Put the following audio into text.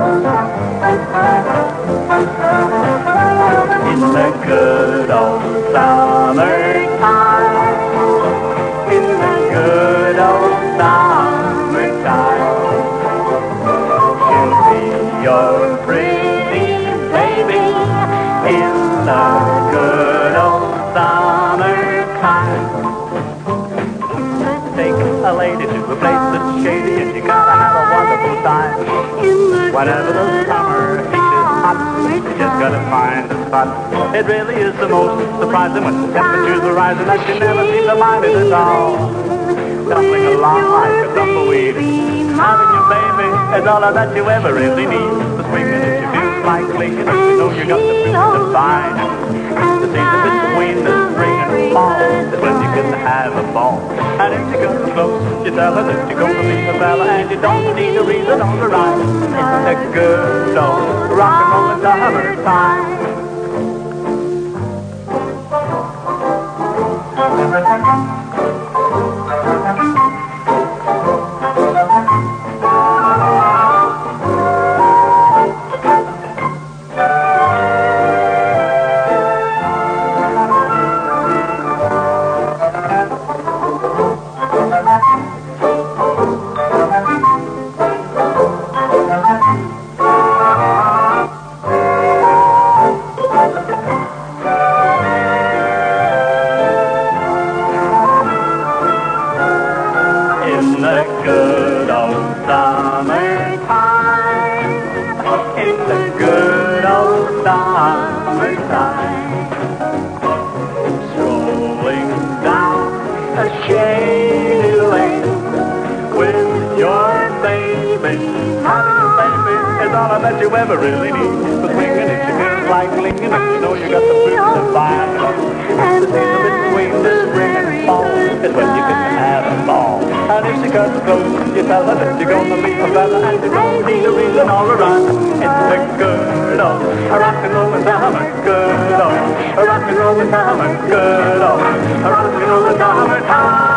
In the good old summertime, in the good old summertime, she'll be your pretty baby in the good old summertime. Take a lady to a place that's shady and you gotta have a wonderful time. Whenever the summer heat is hot, you just gotta find a spot. It really is the most surprising when the temperatures are rising that you never seem to mind it at all. Tumbling along like a tumbleweed, having your baby is all that you ever really need. The spring and it you feel like leaking, you know you got the fruit to find. The season between the spring and fall is when you get to have a ball. And if you go close, you tell her that you're gonna be a fella and you don't need a reason or a rhyme. It's a good old rock and roll summertime. In the good old summertime, in the good old summertime, strolling down a shady lane with your baby, having a baby is all that you ever really need. The swinging it you feel like linking up, you know you got the fruit to find. The season between the spring and fall is when you can have a ball. And if she comes close, you tell her that you're gonna be a fella and you don't need a reason or a rhyme. It's a good old rock and roll summer, good old rock and roll summer, good old rock and roll summer time.